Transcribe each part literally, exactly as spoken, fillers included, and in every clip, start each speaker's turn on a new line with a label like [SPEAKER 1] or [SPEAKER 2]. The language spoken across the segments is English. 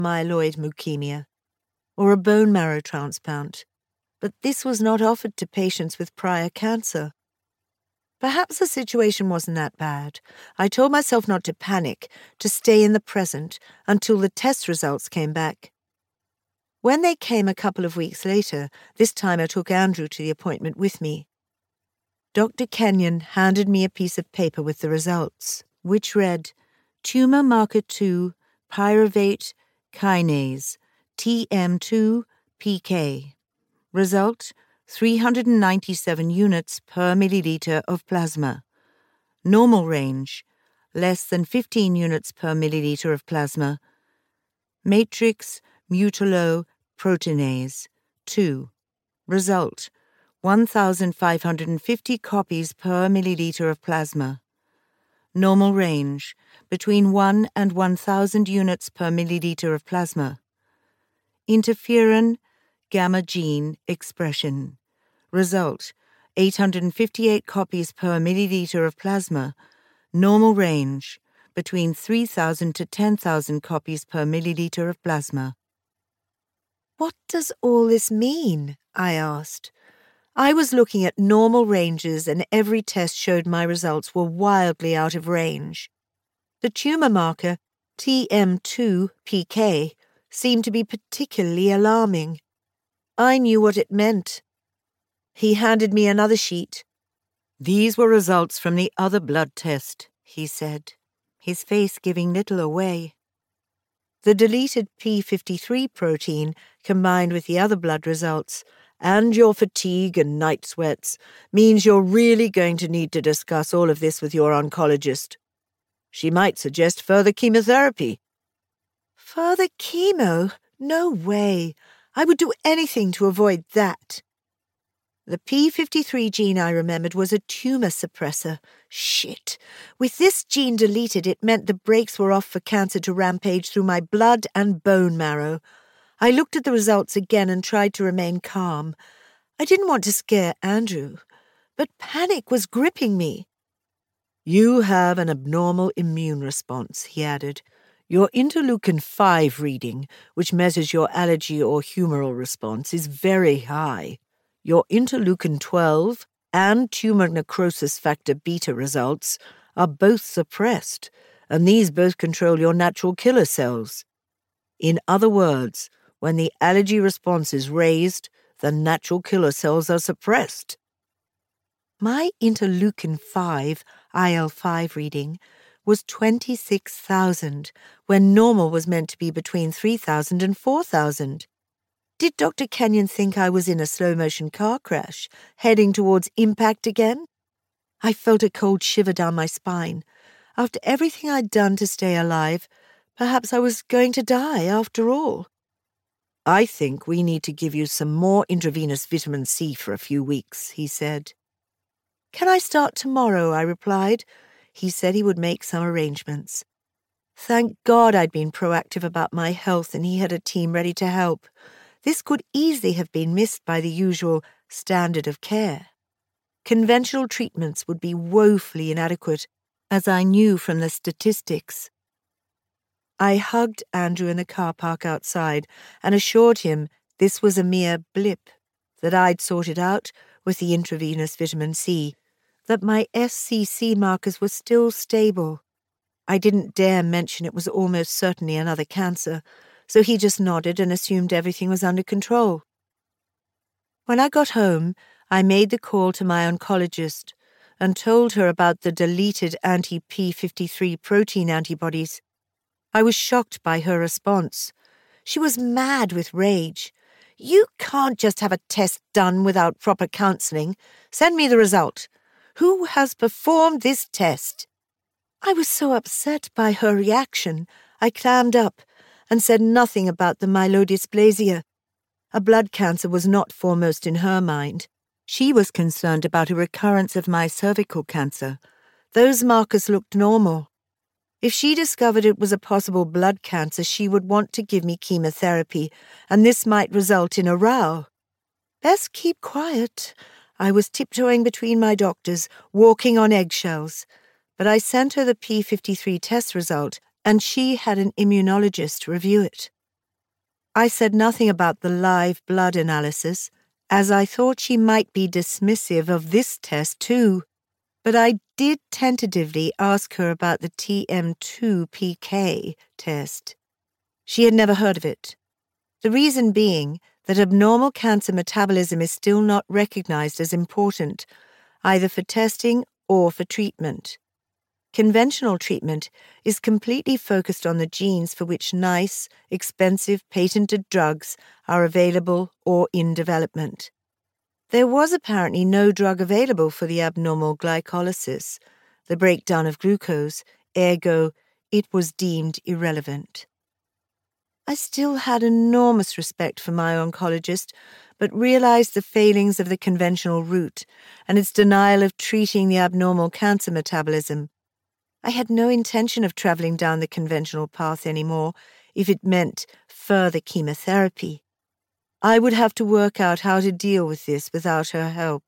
[SPEAKER 1] myeloid leukemia or a bone marrow transplant, but this was not offered to patients with prior cancer. Perhaps the situation wasn't that bad. I told myself not to panic, to stay in the present until the test results came back. When they came a couple of weeks later, this time I took Andrew to the appointment with me. Doctor Kenyon handed me a piece of paper with the results, which read, Tumor Marker two Pyruvate Kinase, T M two P K. Result, three hundred ninety-seven units per milliliter of plasma. Normal range, less than fifteen units per milliliter of plasma. Matrix mutuloproteinase, two. Result, one thousand five hundred fifty copies per milliliter of plasma. Normal range, between one and one thousand units per milliliter of plasma. Interferon gamma gene expression. Result, eight hundred fifty-eight copies per milliliter of plasma. Normal range, between three thousand to ten thousand copies per milliliter of plasma. What does all this mean? I asked. I was looking at normal ranges and every test showed my results were wildly out of range. The tumor marker, T M two P K, seemed to be particularly alarming. I knew what it meant. He handed me another sheet. These were results from the other blood test, he said, his face giving little away. The deleted P fifty-three protein, combined with the other blood results, and your fatigue and night sweats, means you're really going to need to discuss all of this with your oncologist. She might suggest further chemotherapy. Further chemo? No way. I would do anything to avoid that. The P fifty-three gene I remembered was a tumor suppressor. Shit. With this gene deleted, it meant the brakes were off for cancer to rampage through my blood and bone marrow. I looked at the results again and tried to remain calm. I didn't want to scare Andrew, but panic was gripping me. You have an abnormal immune response, he added. Your interleukin five reading, which measures your allergy or humoral response, is very high. Your interleukin twelve and tumor necrosis factor beta results are both suppressed, and these both control your natural killer cells. In other words, when the allergy response is raised, the natural killer cells are suppressed. My interleukin five, I L five reading was twenty-six thousand, when normal was meant to be between three thousand and four thousand. Did Doctor Kenyon think I was in a slow-motion car crash, heading towards impact again? I felt a cold shiver down my spine. After everything I'd done to stay alive, perhaps I was going to die after all. I think we need to give you some more intravenous vitamin C for a few weeks, he said. Can I start tomorrow? I replied. He said he would make some arrangements. Thank God I'd been proactive about my health and he had a team ready to help. This could easily have been missed by the usual standard of care. Conventional treatments would be woefully inadequate, as I knew from the statistics. I hugged Andrew in the car park outside and assured him this was a mere blip, that I'd sorted out with the intravenous vitamin C, that my S C C markers were still stable. I didn't dare mention it was almost certainly another cancer, so he just nodded and assumed everything was under control. When I got home, I made the call to my oncologist and told her about the deleted anti-P fifty-three protein antibodies. I was shocked by her response. She was mad with rage. You can't just have a test done without proper counseling. Send me the result. Who has performed this test? I was so upset by her reaction, I clammed up and said nothing about the myelodysplasia. A blood cancer was not foremost in her mind. She was concerned about a recurrence of my cervical cancer. Those markers looked normal. If she discovered it was a possible blood cancer, she would want to give me chemotherapy, and this might result in a row. Best keep quiet. I was tiptoeing between my doctors, walking on eggshells. But I sent her the P fifty-three test result, and she had an immunologist review it. I said nothing about the live blood analysis, as I thought she might be dismissive of this test too, but I did tentatively ask her about the T M two P K test. She had never heard of it. The reason being that abnormal cancer metabolism is still not recognized as important, either for testing or for treatment. Conventional treatment is completely focused on the genes for which nice, expensive, patented drugs are available or in development. There was apparently no drug available for the abnormal glycolysis, the breakdown of glucose, ergo, it was deemed irrelevant. I still had enormous respect for my oncologist, but realized the failings of the conventional route and its denial of treating the abnormal cancer metabolism. I had no intention of traveling down the conventional path anymore if it meant further chemotherapy. I would have to work out how to deal with this without her help.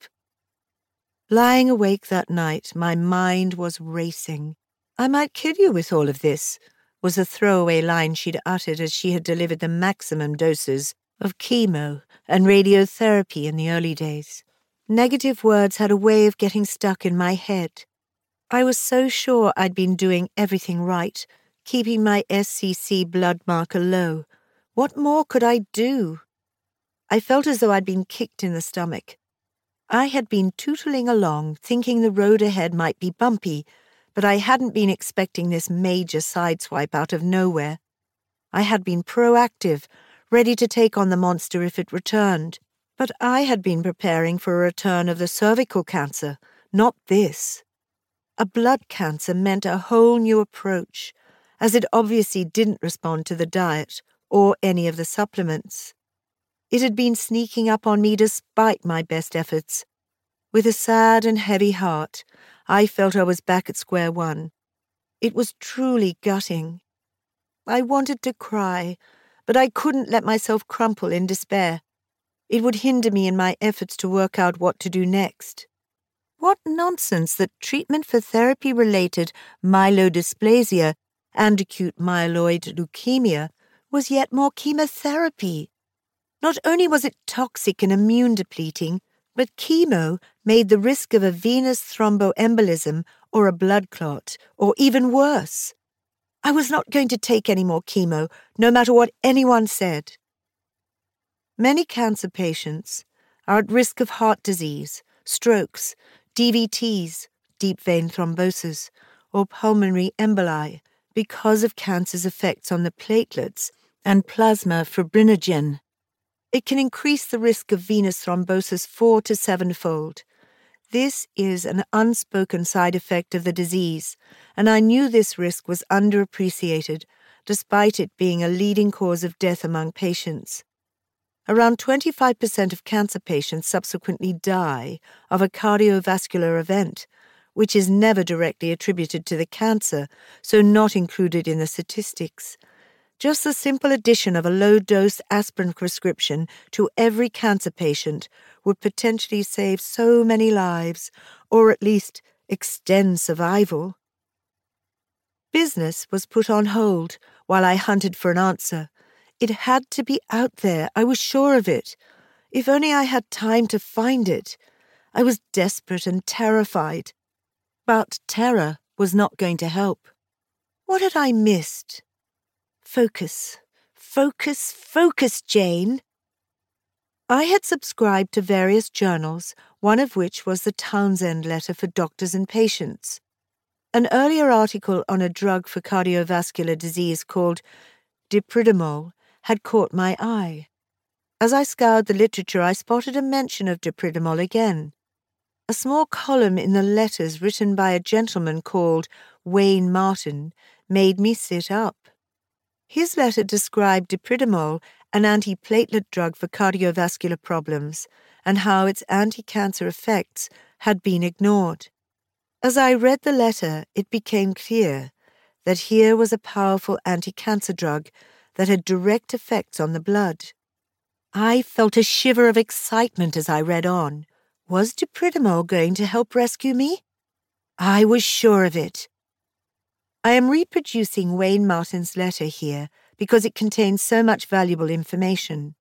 [SPEAKER 1] Lying awake that night, my mind was racing. "I might kill you with all of this," was a throwaway line she'd uttered as she had delivered the maximum doses of chemo and radiotherapy in the early days. Negative words had a way of getting stuck in my head. I was so sure I'd been doing everything right, keeping my S C C blood marker low. What more could I do? I felt as though I'd been kicked in the stomach. I had been tootling along, thinking the road ahead might be bumpy, but I hadn't been expecting this major sideswipe out of nowhere. I had been proactive, ready to take on the monster if it returned, but I had been preparing for a return of the cervical cancer, not this. A blood cancer meant a whole new approach, as it obviously didn't respond to the diet or any of the supplements. It had been sneaking up on me despite my best efforts. With a sad and heavy heart, I felt I was back at square one. It was truly gutting. I wanted to cry, but I couldn't let myself crumple in despair. It would hinder me in my efforts to work out what to do next. What nonsense that treatment for therapy-related myelodysplasia and acute myeloid leukemia was yet more chemotherapy. Not only was it toxic and immune-depleting, but chemo made the risk of a venous thromboembolism or a blood clot, or even worse. I was not going to take any more chemo, no matter what anyone said. Many cancer patients are at risk of heart disease, strokes, D V Ts, deep vein thrombosis, or pulmonary emboli because of cancer's effects on the platelets and plasma fibrinogen. It can increase the risk of venous thrombosis four to sevenfold. This is an unspoken side effect of the disease, and I knew this risk was underappreciated, despite it being a leading cause of death among patients. Around twenty-five percent of cancer patients subsequently die of a cardiovascular event, which is never directly attributed to the cancer, so not included in the statistics. Just the simple addition of a low-dose aspirin prescription to every cancer patient would potentially save so many lives, or at least extend survival. Business was put on hold while I hunted for an answer. It had to be out there, I was sure of it. If only I had time to find it. I was desperate and terrified. But terror was not going to help. What had I missed? Focus, focus, focus, Jane. I had subscribed to various journals, one of which was the Townsend Letter for Doctors and Patients. An earlier article on a drug for cardiovascular disease called Dipridamol had caught my eye. As I scoured the literature, I spotted a mention of Dipridamol again. A small column in the letters written by a gentleman called Wayne Martin made me sit up. His letter described Dipridamol, an antiplatelet drug for cardiovascular problems, and how its anti-cancer effects had been ignored. As I read the letter, it became clear that here was a powerful anti-cancer drug that had direct effects on the blood. I felt a shiver of excitement as I read on. Was Dipridamol going to help rescue me? I was sure of it. I am reproducing Wayne Martin's letter here because it contains so much valuable information.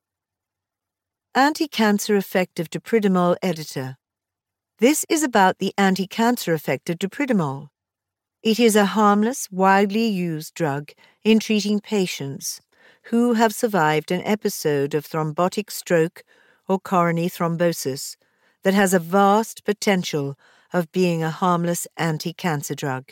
[SPEAKER 1] Anti-cancer effect of dipridamole editor. This is about the anti-cancer effect of dipridamole. It is a harmless, widely used drug in treating patients who have survived an episode of thrombotic stroke or coronary thrombosis that has a vast potential of being a harmless anti-cancer drug.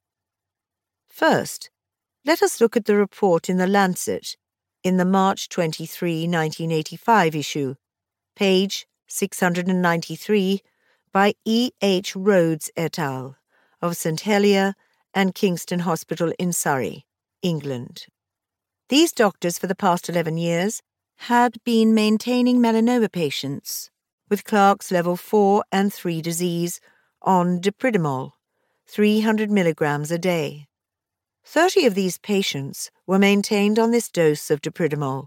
[SPEAKER 1] First, let us look at the report in The Lancet in the March twenty-third, nineteen eighty-five issue, page six hundred ninety-three, by E. H. Rhodes et al. Of St Helier and Kingston Hospital in Surrey, England. These doctors for the past eleven years had been maintaining melanoma patients with Clark's level four and three disease on dipridamole, three hundred milligrams a day. Thirty of these patients were maintained on this dose of dipridamole.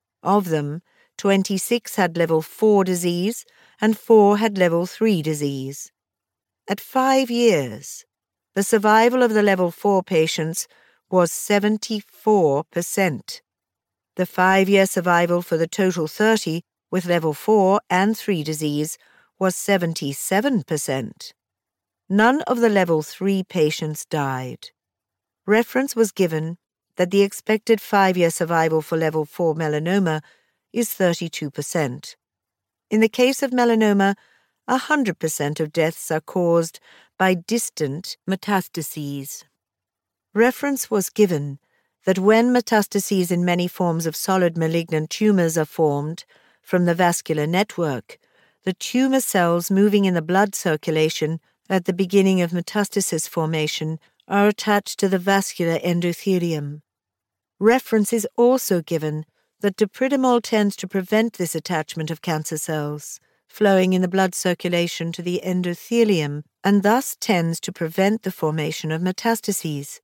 [SPEAKER 1] Of them, twenty-six had level four disease and four had level three disease. At five years, the survival of the level four patients was seventy-four percent. The five-year survival for the total thirty with level four and three disease was seventy-seven percent. None of the level three patients died. Reference was given that the expected five-year survival for level four melanoma is thirty-two percent. In the case of melanoma, one hundred percent of deaths are caused by distant metastases. Reference was given that when metastases in many forms of solid malignant tumors are formed from the vascular network, the tumor cells moving in the blood circulation at the beginning of metastasis formation are attached to the vascular endothelium. Reference is also given that dipridamole tends to prevent this attachment of cancer cells flowing in the blood circulation to the endothelium and thus tends to prevent the formation of metastases.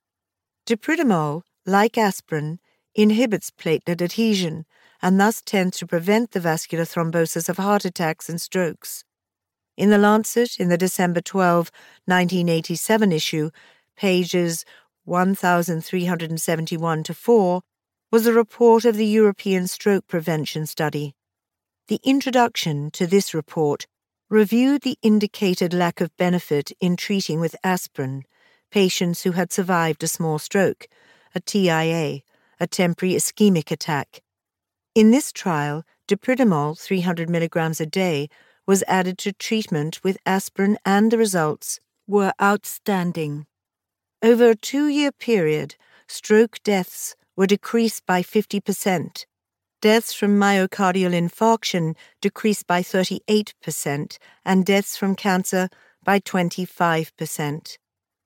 [SPEAKER 1] Dipridamole, like aspirin, inhibits platelet adhesion and thus tends to prevent the vascular thrombosis of heart attacks and strokes. In The Lancet, in the December twelfth, nineteen eighty-seven issue, pages one thousand three hundred seventy-one to four, was a report of the European Stroke Prevention Study. The introduction to this report reviewed the indicated lack of benefit in treating with aspirin patients who had survived a small stroke, a T I A, a temporary ischemic attack. In this trial, dipridamole, three hundred milligrams a day, was added to treatment with aspirin and the results were outstanding. Over a two-year period, stroke deaths were decreased by fifty percent. Deaths from myocardial infarction decreased by thirty-eight percent, and deaths from cancer by twenty-five percent.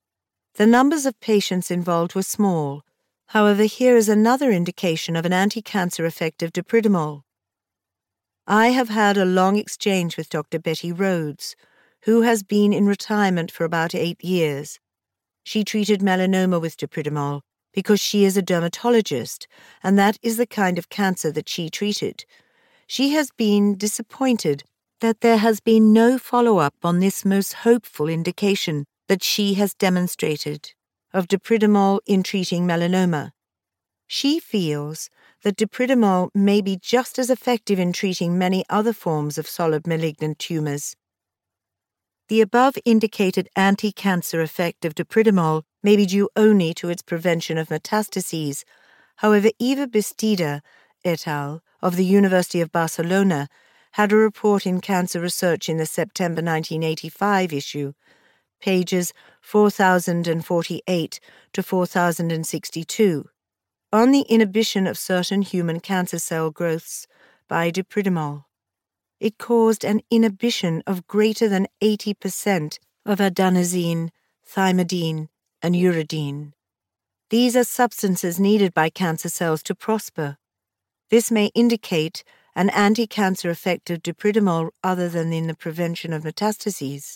[SPEAKER 1] The numbers of patients involved were small. However, here is another indication of an anti-cancer effect of dipridamole. I have had a long exchange with Doctor Betty Rhodes, who has been in retirement for about eight years. She treated melanoma with dipridamole because she is a dermatologist, and that is the kind of cancer that she treated. She has been disappointed that there has been no follow-up on this most hopeful indication that she has demonstrated of dipridamole in treating melanoma. She feels that dipridamole may be just as effective in treating many other forms of solid malignant tumors. The above indicated anti-cancer effect of dipridamole may be due only to its prevention of metastases. However, Eva Bastida et al. Of the University of Barcelona had a report in Cancer Research in the September nineteen eighty-five issue, pages four thousand forty-eight to four thousand sixty-two, on the inhibition of certain human cancer cell growths by dipridamole. It caused an inhibition of greater than eighty percent of adenosine, thymidine, and uridine. These are substances needed by cancer cells to prosper. This may indicate an anti-cancer effect of dipridamole other than in the prevention of metastases.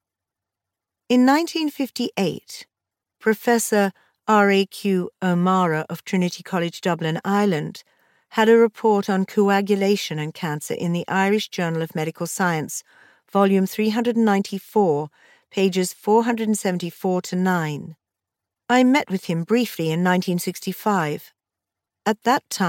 [SPEAKER 1] In nineteen fifty-eight, Professor R A Q O'Mara of Trinity College Dublin, Ireland, had a report on coagulation and cancer in the Irish Journal of Medical Science, volume three hundred ninety-four, pages four hundred seventy-four to nine. I met with him briefly in nineteen sixty-five. At that time,